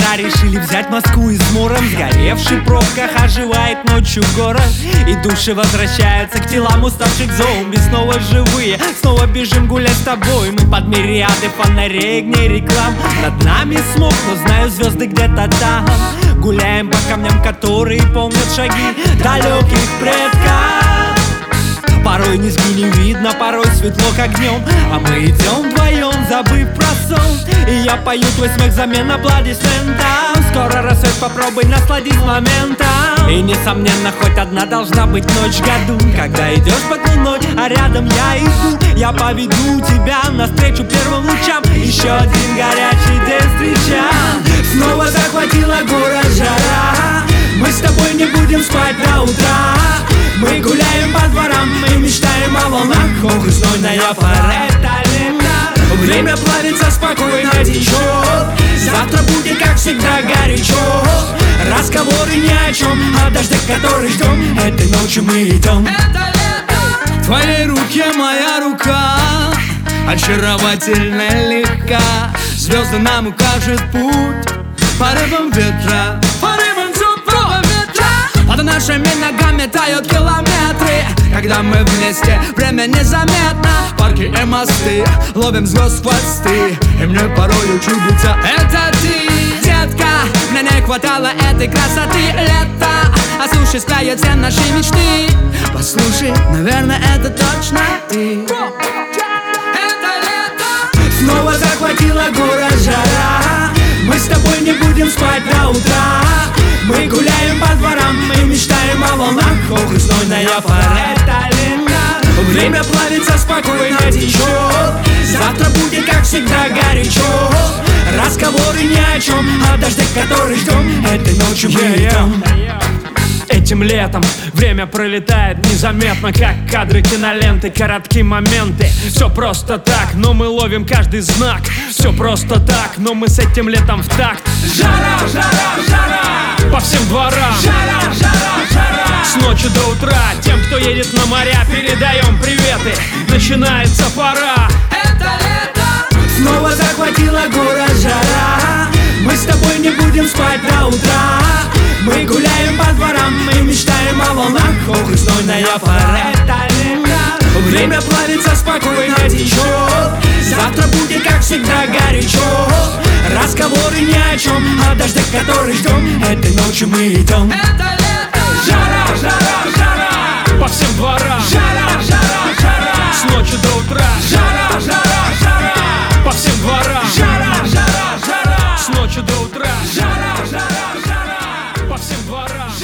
утра решили взять Москву измором. Сгоревший в пробках оживает ночью город, и души возвращаются к телам уставших зомби. Снова живые, снова бежим гулять с тобой. Мы под мириады фонарей, огней, реклам. Над нами смог, но знаю, звезды где-то там. Гуляем по камням, которые помнят шаги далеких предков. Порой низги не видно, порой светло как днем, а мы идем вдвоем, забыв про сон. И я пою твой смех взамен аплодисментам. Скоро рассвет, попробуй насладить моментом. И несомненно, хоть одна должна быть ночь в году, когда идешь под луной, а рядом я иду. Я поведу тебя навстречу первым лучам. Еще один горячий день встречам. Снова захватила город жара. Мы с тобой не будем спать до утра. Мы гуляем по дворам, мы мечтаем о волнах. Ох, и знойная пора, это лето. Время плавится, спокойно течет. Завтра будет, как всегда, горячо. Разговоры ни о чем, о дожде, который ждем. Этой ночью мы идем. Это лето. В твоей руке моя рука, очаровательно легка. Звезды нам укажут путь порывом ветра, порывом теплого ветра. Под нашими ногами тают километры. Когда мы вместе, время незаметно. Парки и мосты, ловим звезд в хвосты. И мне порою чудится это ты, детка. Мне не хватало этой красоты лета. А слушай, сплавятся наши мечты. Послушай, наверное, это точно ты. Это лето. Снова захватила город жара. Мы с тобой не будем спать до утра. Мы гуляем по дворам, мы мечтаем о волнах. Ох, и знойная пора, это лето. Время плавится, спокойно течет. Завтра будет, как всегда, горячо. Разговоры ни о чем, о дожде, который ждем. Этой ночью мы идем. Этим летом время пролетает незаметно, как кадры киноленты, короткие моменты. Все просто так, но мы ловим каждый знак. Все просто так, но мы с этим летом в такт. Жара, жара, жара. По всем дворам. Жара, жара, жара. С ночи до утра тем, кто едет на моря, передаем приветы. Начинается пора. Это лето. Снова захватила город жара. Мы с тобой не будем спать до утра. Мы гуляем по дворам, мы мечтаем о волнах. Ох, и знойная пора, это лето. Время плавится, спокойно течет. Завтра будет, как всегда, горячо. Разговоры ни о чем, о дожде, который ждем. Этой ночью мы идем. Это лето. Жара, жара, жара. По всем дворам. Жара, жара, жара. С ночи до утра. Жара, жара, жара. По всем дворам. Жара, жара, жара. С ночи до утра. Жара, жара, жара. По всем дворам.